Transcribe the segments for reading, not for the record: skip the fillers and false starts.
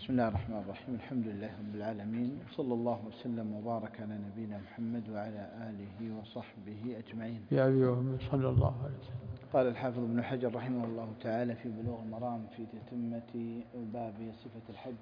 بسم الله الرحمن الرحيم. الحمد لله رب العالمين، وصلى الله وسلم وبارك على نبينا محمد وعلى آله وصحبه أجمعين. يا أيها صلى الله عليه وسلم. قال الحافظ ابن حجر رحمه الله تعالى في بلوغ المرام في تتمة باب صفة الحج: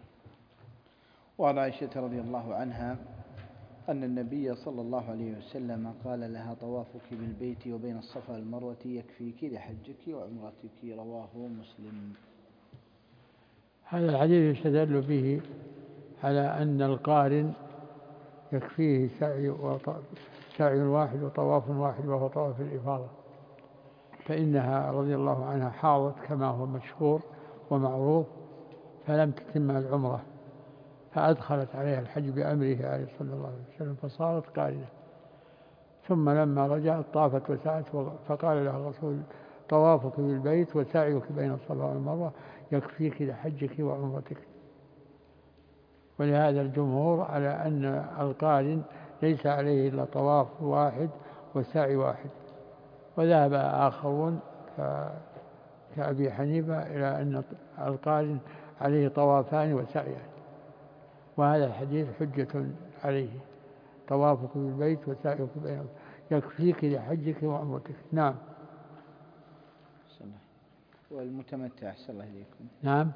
وعن عائشة رضي الله عنها أن النبي صلى الله عليه وسلم قال لها: طوافك بالبيت وبين الصفا والمروة يكفيك لحجك وعمرتك. رواه مسلم. هذا الحديث يستدل به على أن القارن يكفيه سعي واحد وطواف واحد وهو طواف الإفاضة، فإنها رضي الله عنها حاضت كما هو مشهور ومعروف، فلم تتم العمرة، فأدخلت عليها الحج بأمره عليه صلى الله عليه وسلم، فصارت قارنة. ثم لما رجعت طافت وسعت، فقال لها الرسول: طوافك بالبيت وسعيك بين الصفا والمروة يكفيك لحجك وعمرتك. ولهذا الجمهور على أن القارن ليس عليه إلا طواف واحد وسعي واحد، وذهب آخرون كأبي حنيفة إلى أن القارن عليه طوافان وسعيان، وهذا الحديث حجة عليه: طوافك بالبيت وسعيك بين يكفيك لحجك وعمرتك. نعم. والمتمتع أحسن الله إليكم. نعم.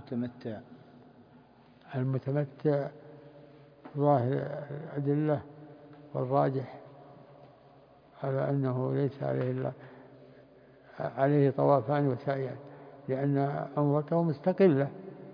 المتمتع ظاهر الأدلة والراجح على أنه ليس عليه إلا عليه طوافان وسعيان، لأن عمرته مستقلة،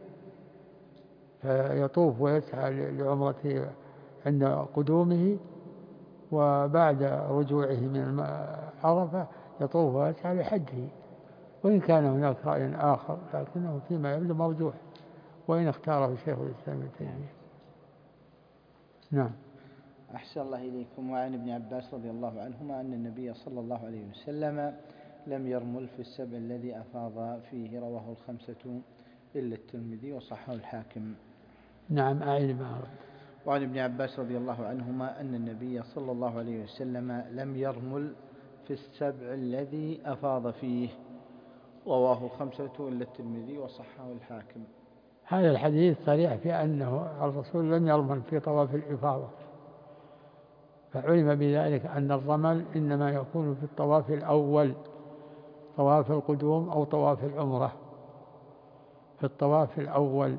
فيطوف ويسعى لعمرته عند قدومه، وبعد رجوعه من عرفة يطوف ويسعى لحجه، وإن كان هناك رأي آخر لكنه فيما يبدو مرجوح، وإن اختاره شيخ الإسلام ابن تيمية. نعم. أحسن الله إليكم. وعن ابن عباس رضي الله عنهما أن النبي صلى الله عليه وسلم لم يرمل في السبع الذي أفاض فيه. رواه الخمسة إلا الترمذي وصححه الحاكم. نعم. أعين معه. وعن ابن عباس رضي الله عنهما أن النبي صلى الله عليه وسلم لم يرمل في السبع الذي أفاض فيه. رواه الخمسة إلا الترمذي وصححه الحاكم. هذا الحديث صريح في أنه الرسول لم يرمل في طواف الإفاضة، فعلم بذلك أن الرمل إنما يكون في الطواف الأول، طواف القدوم أو طواف العمرة. في الطواف الأول،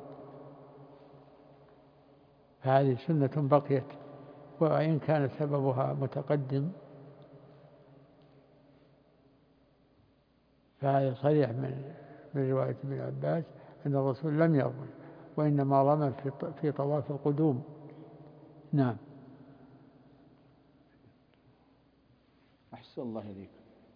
فهذه سنة بقيت، وإن كان سببها متقدم، فهذا صريح من رواية ابن عباس أن الرسول لم يرمل، وإنما رمل في طواف القدوم. نعم. أحسن الله إليكم.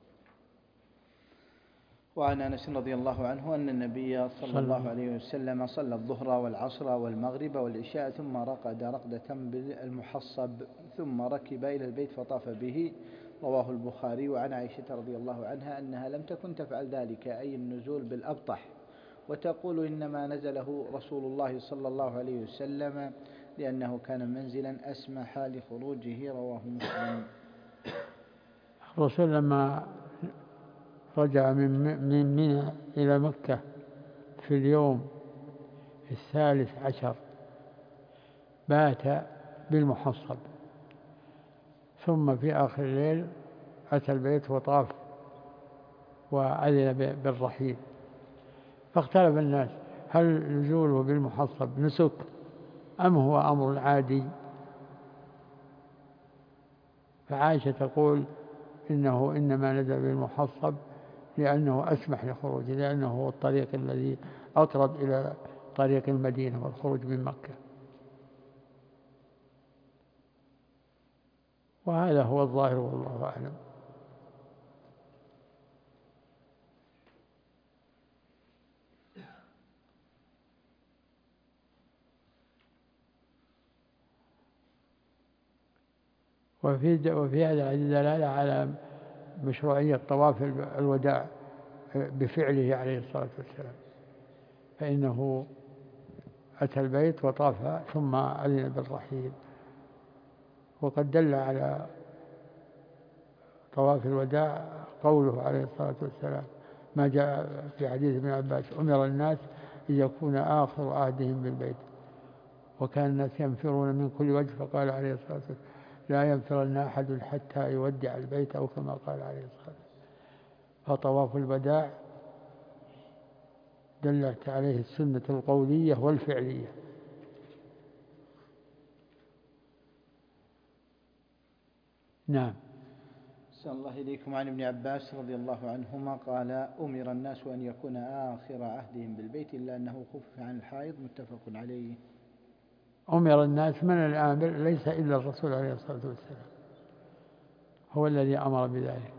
وعن أنس رضي الله عنه أن النبي صلى الله عليه وسلم صلى الظهر والعصر والمغرب والعشاء ثم رقد رقدة بالمحصب ثم ركب إلى البيت فطاف به. رواه البخاري. وعن عائشة رضي الله عنها أنها لم تكن تفعل ذلك، أي النزول بالأبطح، وتقول إنما نزله رسول الله صلى الله عليه وسلم لأنه كان منزلا أسمح لخروجه. رواه مسلم. الرسول لما رجع من منى إلى مكة في اليوم 13 بات بالمحصب، ثم في آخر الليل أتى البيت وطاف وأذن بالرحيل، فاختلف الناس: هل نزوله بالمحصب نسك أم هو أمر عادي؟ فعائشة تقول إنه إنما نزل بالمحصب لأنه أسمح لخروجه، لأنه هو الطريق الذي أقرب إلى طريق المدينة والخروج من مكة، وهذا هو الظاهر والله أعلم. وفي هذا الدلالة على مشروعية طواف الوداع بفعله عليه الصلاة والسلام، فإنه أتى البيت وطاف ثم أذن بالرحيل. وقد دل على طواف الوداع قوله عليه الصلاة والسلام ما جاء في حديث ابن عباس: أمر الناس إذ يكون آخر عهدهم بالبيت وكان الناس ينفرون من كل وجه، فقال عليه الصلاة والسلام لا ينفرن أحد حتى يودع البيت، أو كما قال عليه الصلاة والسلام. فطواف الوداع دلت عليه السنة القولية والفعلية. نعم. أحسن الله إليكم. عن ابن عباس رضي الله عنهما قال أمر الناس أن يكون آخر عهدهم بالبيت إلا أنه خفف عن الحائض، متفق عليه. أمر الناس، من الآمر؟ ليس إلا الرسول عليه الصلاة والسلام، هو الذي أمر بذلك.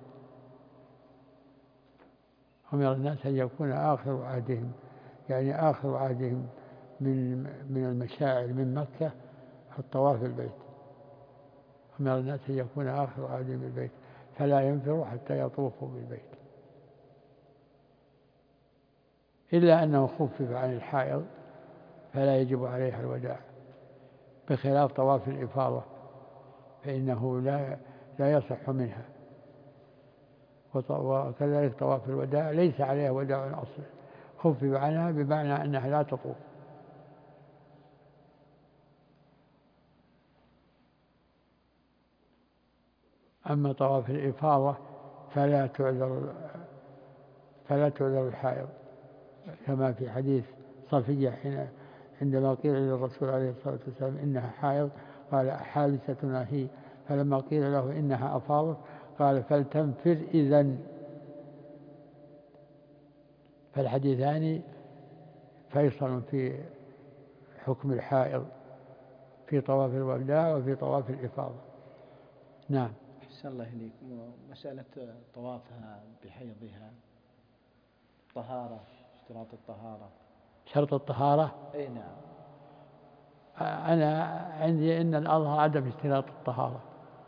أمر الناس أن يكون آخر عهدهم، يعني آخر عهدهم من المشاعر من مكة الطواف بالبيت. أمر الناس أن يكون آخر عهدهم بالبيت فلا ينفروا حتى يطوفوا بالبيت، إلا أنه خفف عن الحائض فلا يجب عليها الوداع، بخلاف طواف الإفاضة فإنه لا يصح منها، وكذلك طواف الوداع ليس عليها وداع أصلا، خفف عنها بمعنى أنها لا تطوف. أما طواف الإفاضة فلا تعذر الحائض، كما في حديث صفية حين عندما قيل للرسول عليه الصلاة والسلام إنها حائض قال حابستنا هي، فلما قيل له إنها أفاضت قال فلتنفر إذن. فالحديثان فيصل في حكم الحائض في طواف الوداع وفي طواف الإفاضة. نعم. أحسن الله إليكم. مسألة طوافها بحيضها، طهارة، اشتراط الطهارة، شرط الطهارة. أي نعم. أنا عندي أن الأظهر عدم اشتراط الطهارة،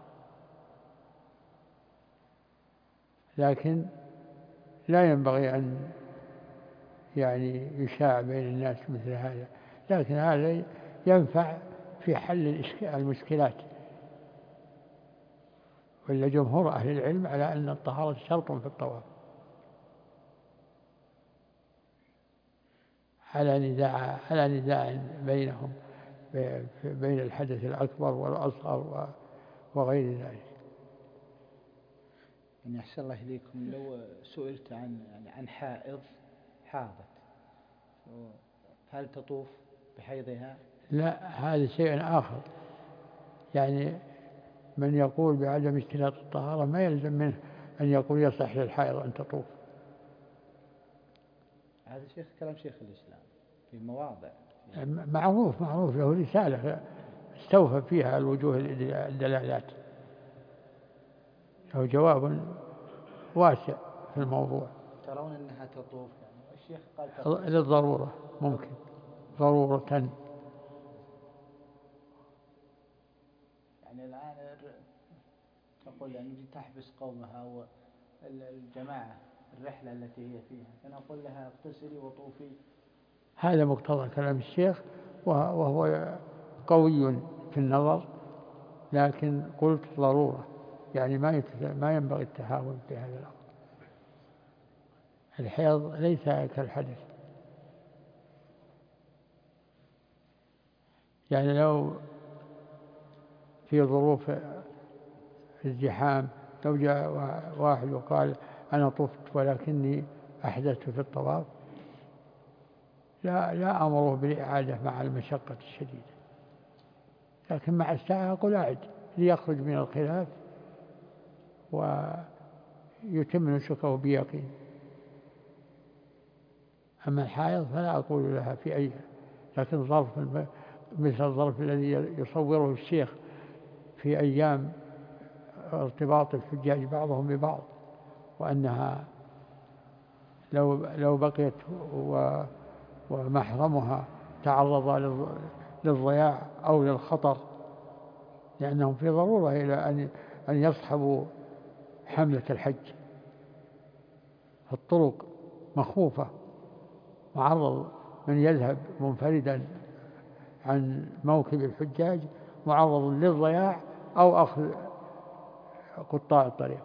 لكن لا ينبغي أن يعني يشاع بين الناس مثل هذا، لكن هذا ينفع في حل المشكلات. ولا جمهور أهل العلم على أن الطهارة شرط في الطواف، على نزاع بينهم بين الحدث الأكبر والأصغر وغير ذلك. يعني أحسن الله إليكم، لو سئلت عن حائض حاضت، هل تطوف بحيضها؟ لا، هذا شيء آخر. يعني من يقول بعدم اشتراط الطهارة ما يلزم منه أن يقول يصح للحائض أن تطوف. هذا كلام شيخ الإسلام في مواضع معروف له رسالة استوفى فيها الوجوه الدلالات، له جواب واسع في الموضوع. ترون أنها تطوف؟ يعني الشيخ قال تطوف للضرورة، ممكن ضرورة. يعني الآن تقول يعني تحبس قومها والجماعة الرحلة التي هي فيها، فنقول لها اغتسلي وطوفي. هذا مقتضى كلام الشيخ وهو قوي في النظر، لكن قلت ضرورة، يعني ما ينبغي التهاون في هذا الأمر. الحيض ليس كالحدث، يعني لو في ظروف الزحام لو جاء واحد وقال أنا طفت ولكني أحدثت في الطواف، لا أمره بالإعادة مع المشقة الشديدة، لكن مع الساعة أقول أعد ليخرج من الخلاف ويتم نسكه بيقين. أما الحائض فلا أقول لها في أي، لكن ظرف مثل الظرف الذي يصوره الشيخ في أيام ارتباط الحجاج بعضهم ببعض، وأنها لو بقيت ومحرمها تعرض للضياع أو للخطر، لأنهم في ضرورة إلى أن يصحبوا حملة الحج، الطرق مخوفة، معرض من يذهب منفردا عن موكب الحجاج معرض للضياع أو أخذ قطاع الطريق،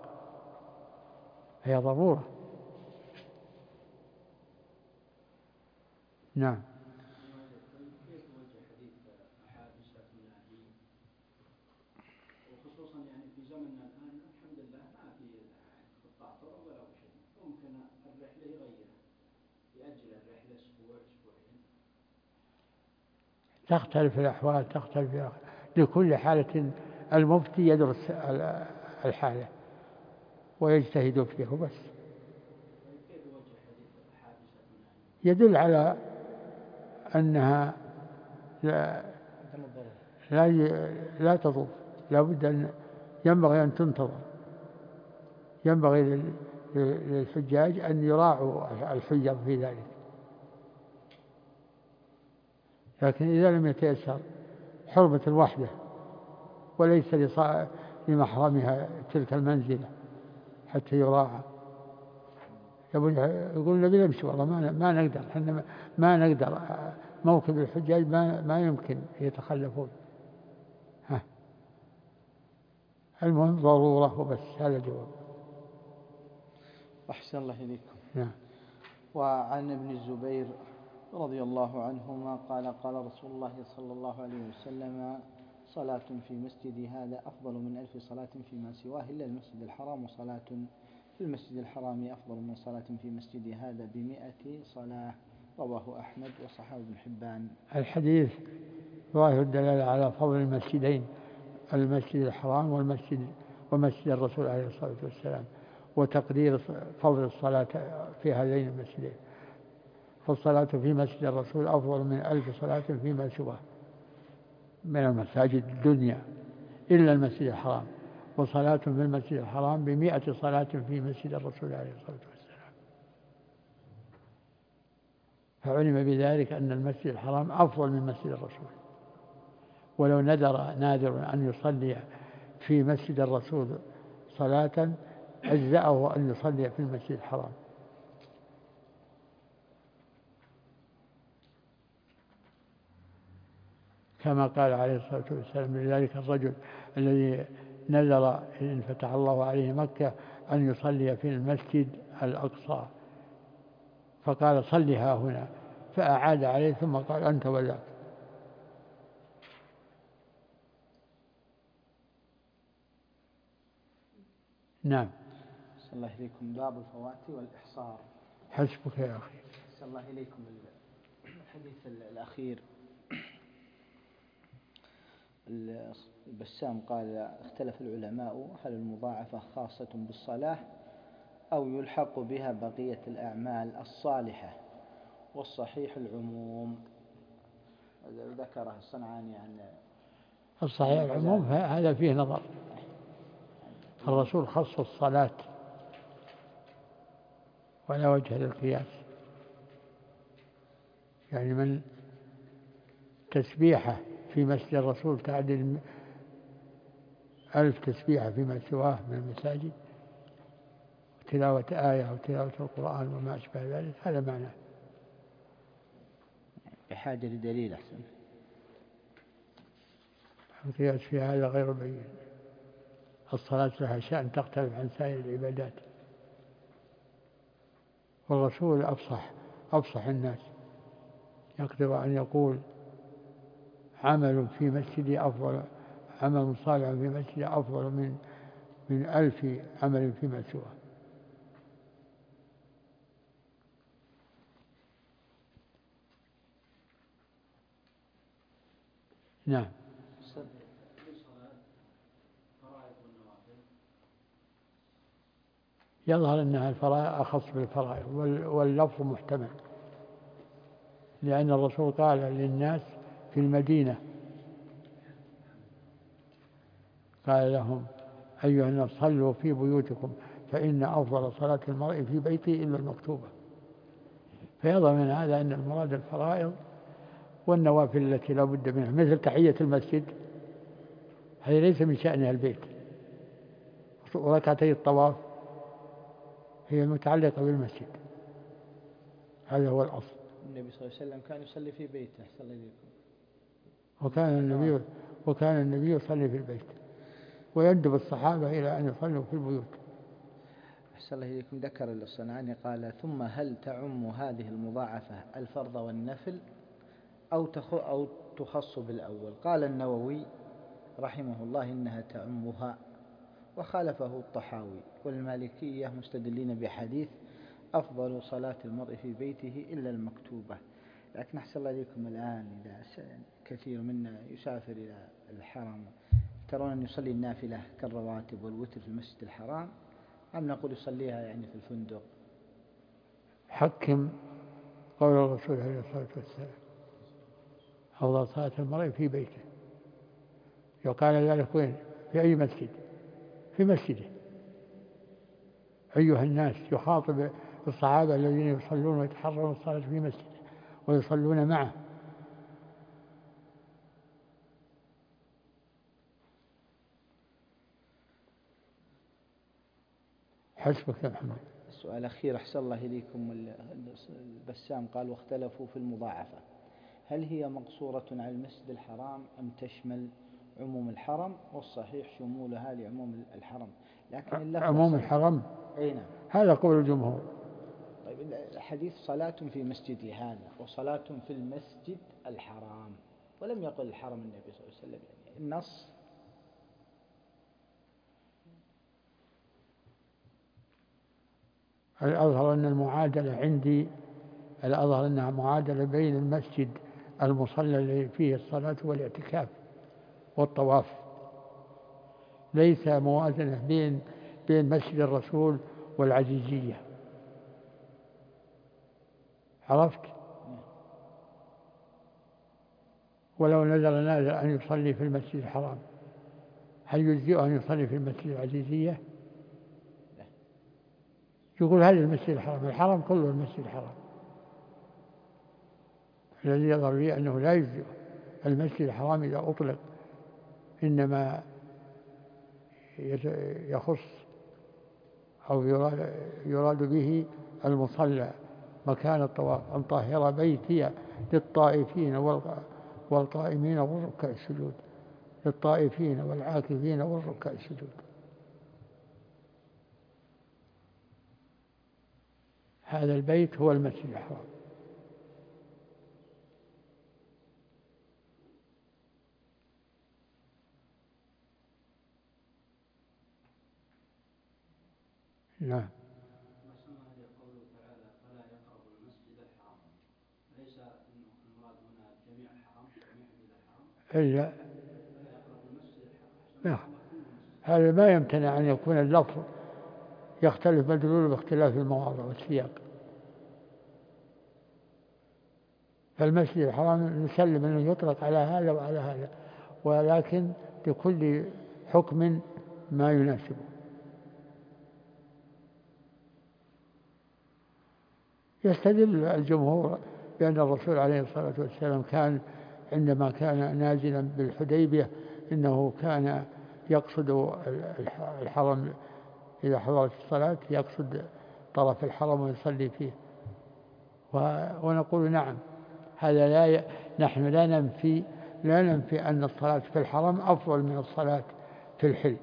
هي ضرورة. نعم. كيف توجه حديث حادثة الناجين، وخصوصا يعني في زمننا الآن الحمد لله ما في قطاع طرق ولا شيء، ممكن الرحلة يأجل الرحلة أسبوع أسبوعين. تختلف الأحوال، لكل حالة المفتي يدرس الحالة ويجتهد فيه بس. كيف توجه حديث حادثة الناجين؟ يدل على أنها لا لا تضر، لا بد أن ينبغي أن تنتظر، ينبغي للحجاج أن يراعوا الحجر في ذلك. لكن إذا لم يتيسر حرمة الوحدة وليس لمحرمها تلك المنزلة حتى يراعى، يقول نبي نمشي والله ما نقدر، احنا ما نقدر، موكب الحجاج ما يمكن يتخلفون. المهم ضرورة وبس، هذا الجواب. أحسن الله إليكم. نعم. وعن ابن الزبير رضي الله عنهما قال قال رسول الله صلى الله عليه وسلم: صلاة في مسجد هذا أفضل من 1000 صلاة فيما سواه إلا المسجد الحرام، وصلاة في المسجد الحرام أفضل من صلاة في مسجد هذا ب100 صلاة. رواه أحمد وصححه ابن حبان. الحديث ظاهر الدلالة على فضل المسجدين، المسجد الحرام ومسجد الرسول عليه الصلاة والسلام، وتقدير فضل الصلاة في هذين المسجدين. فالصلاة في مسجد الرسول أفضل من 1000 صلاة فيما سواه من المساجد الدنيا إلا المسجد الحرام، وصلاة في المسجد الحرام ب100 صلاة في مسجد الرسول عليه الصلاة والسلام. فعلم بذلك أن المسجد الحرام أفضل من مسجد الرسول. ولو نادر أن يصلي في مسجد الرسول صلاة أجزأه أن يصلي في المسجد الحرام. كما قال عليه الصلاة والسلام لذلك الرجل الذي نذر إن فتح الله عليه مكة أن يصلي في المسجد الأقصى، فقال صلها هنا، فأعاد عليه ثم قال أنت وذاك. نعم. صلى الله إليكم. باب الفوات والإحصار. حسبك يا أخي. صلى الله إليكم. الحديث الأخير البسام قال: اختلف العلماء هل المضاعفة خاصة بالصلاة أو يلحق بها بقية الأعمال الصالحة، والصحيح العموم. ذكره الصنعاني عن الصحيح العموم، هذا فيه نظر. الرسول خص الصلاة ولا وجه للقياس، يعني من تسبيحة في مسجد الرسول تعدل 1000 تسبيحة فيما سواه من المساجد، تلاوة آية أو تلاوة القرآن وما أشبه ذلك، هذا معناه. بحاجة لدليل أحسن. القياس في هذا غير بين. الصلاة لها شأن تختلف عن سائر العبادات، والرسول أفصح الناس، يقدر أن يقول عمل في مسجدي أفضل، عمل صالح في مسجدي أفضل من 1000 عمل فيما سواه. نعم. يظهر أنها الفرائض أخص بالفرائض، واللفظ محتمل، لأن الرسول قال للناس في المدينة، قال لهم: أيها الناس صلوا في بيوتكم فإن أفضل صلاة المرء في بيته إلا المكتوبة. فيظهر من هذا أن المراد الفرائض والنوافل التي لا بد منها، مثل تحية المسجد، هذه ليس من شأنها البيت، وركعتي الطواف هي متعلقة بالمسجد، هذا هو الأصل. النبي صلى الله عليه وسلم كان يصلي في بيته. صلى الله عليه وسلم. وكان النبي يصلي في البيت، ويندب الصحابة إلى أن يصلوا في البيوت. أحسن الله إليكم. ذكر الصنعاني قال: ثم هل تعم هذه المضاعفة الفرض والنفل أو تخص بالأول؟ قال النووي رحمه الله: إنها تعمها. وخالفه الطحاوي والمالكية مستدلين بحديث: أفضل صلاة المرء في بيته إلا المكتوبة. لكن أحسن الله إليكم، الآن إذا كثير منا يسافر إلى الحرم، ترون أن يصلي النافلة كالرواتب والوتر في المسجد الحرام، أم نقول يصليها يعني في الفندق؟ حكم قول الرسول عليه الصلاة والسلام: أفضل صلاة المرء في بيته. وقال ذلك وين؟ في أي مسجد؟ في مسجده. أيها الناس، يخاطب الصحابة الذين يصلون ويتحرون الصلاة في مسجده ويصلون معه. حسبك يا محمد. السؤال الأخير أحسن الله إليكم. البسام قال: واختلفوا في المضاعفة، هل هي مقصورة على المسجد الحرام أم تشمل عموم الحرم؟ والصحيح شمولها لعموم الحرم، لكن اللفظ عموم الحرم. أي نعم. هذا قول الجمهور. طيب، الحديث صلاة في مسجدي هذا وصلاة في المسجد الحرام، ولم يقل الحرم النبي صلى الله عليه وسلم، يعني النص. الأظهر أن المعادلة عندي، الأظهر أنها معادلة بين المسجد المصلى الذي فيه الصلاة والاعتكاف والطواف، ليس موازنة بين مسجد الرسول والعزيزية. عرفت؟ ولو نزل نازل أن يصلي في المسجد الحرام، هل يجزئه أن يصلي في المسجد العزيزية؟ يقول هل المسجد الحرام؟ الحرام كله المسجد الحرام. الذي يظهر لي أنه لا يجزئ المسجد الحرام إذا أطلق، إنما يخص أو يراد به المصلى مكان الطواف: أن طهر بيتي للطائفين والقائمين والركع السجود، للطائفين والعاكفين والركع السجود. هذا البيت هو المسجد الحرام. نعم. قوله تعالى: فلا يقربوا المسجد الحرام، ليس المراد هنا جميع الحرم، جميع حدود الحرم، إلا فلا يقربوا المسجد الحرام. هذا ما يمتنع أن يكون اللفظ يختلف مدلوله باختلاف المواضع والسياق. فالمسجد الحرام نسلم أنه يطلق على هذا وعلى هذا، ولكن لكل حكم ما يناسبه. يستدل الجمهور بأن الرسول عليه الصلاة والسلام كان عندما كان نازلا بالحديبية إنه كان يقصد الحرم، إذا حضرت الصلاة يقصد طرف الحرم ويصلي فيه. ونقول نعم، هذا نحن لا ننفي أن الصلاة في الحرم أفضل من الصلاة في الحل،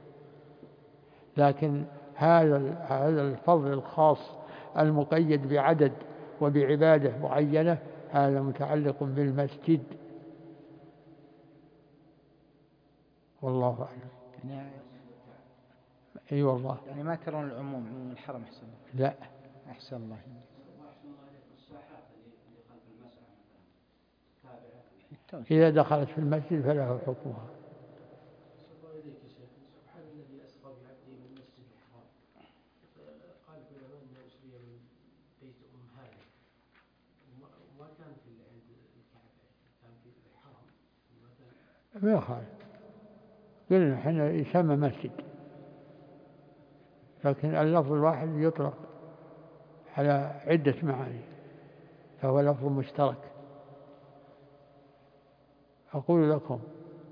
لكن هذا الفضل الخاص المقيد بعدد وبعبادة معينة هذا متعلق بالمسجد. والله أعلم. يعني أي والله. يعني ما ترون العموم، عموم الحرم أحسن؟ لا. أحسن الله. الساحات اللي خلف المسعى مثلا تابعة، إذا دخلت في المسجد فله حكمها. سبحان الذي أسرى بعبده من المسجد الحرام. قال العلماء أنه أسري من بيت هانئ، وما كان في عند الكعبة، كان في الحرم. ما يخالف، قلنا احنا يسمى مسجد، لكن اللفظ الواحد يطلق على عدة معاني، فهو لفظ مشترك. أقول لكم: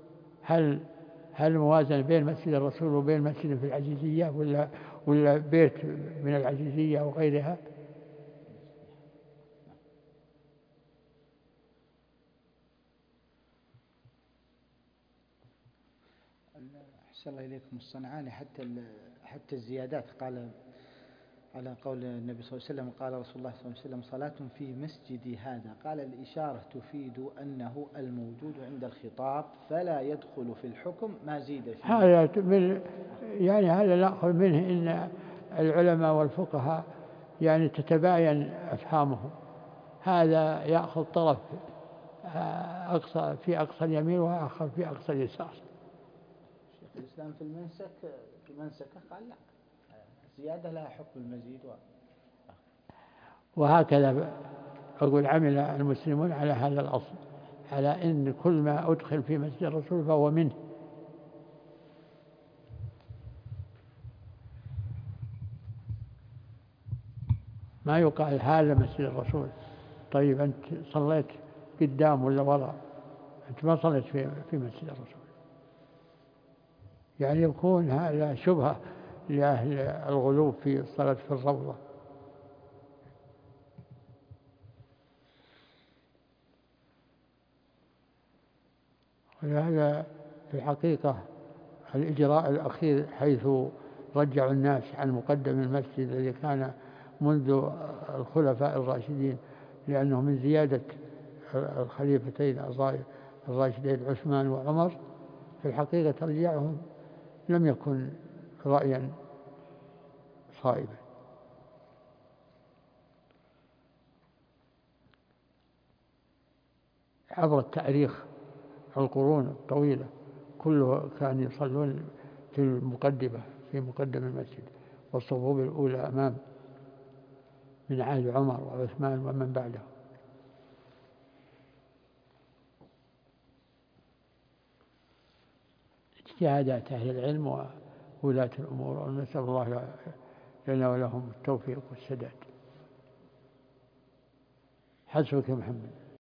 هل موازنة بين مسجد الرسول وبين مسجد في العزيزية ولا بيت من العزيزية أو غيرها؟ أحسن الله إليكم. الصنعاني حتى الزيادات قال: على قول النبي صلى الله عليه وسلم قال رسول الله صلى الله عليه وسلم صلاة في مسجدي هذا، قال الإشارة تفيد أنه الموجود عند الخطاب فلا يدخل في الحكم ما زيد فيه. هذا يعني هذا نأخذ منه أن العلماء والفقهاء يعني تتباين أفهامهم، هذا يأخذ طرف في أقصى اليمين وآخر في أقصى اليسار. شيخ الإسلام في منسكه قال لا، زيادة لها حكم المزيد وهكذا أقول عمل المسلمون على هذا الأصل، على أن كل ما أدخل في مسجد الرسول فهو منه. ما يقال هذا مسجد الرسول، طيب أنت صليت قدام ولا وراء؟ أنت ما صليت في مسجد الرسول. يعني يكون هذا شبهة لأهل الغلو في الصلاة في الروضة. ولهذا في الحقيقة الإجراء الأخير حيث رجعوا الناس عن مقدم المسجد الذي كان منذ الخلفاء الراشدين، لأنه من زيادة الخليفتين الراشدين عثمان وعمر، في الحقيقة ترجيعهم لم يكن رأيا صائبا. عبر التاريخ القرون الطويلة كله كانوا يصلون في مقدم المسجد، والصفوف الأولى أمام من عهد عمر وعثمان ومن بعده. اجتهادات أهل العلم وولاة الأمور، ونسأل الله لنا ولهم التوفيق والسداد. حسبك يا محمد.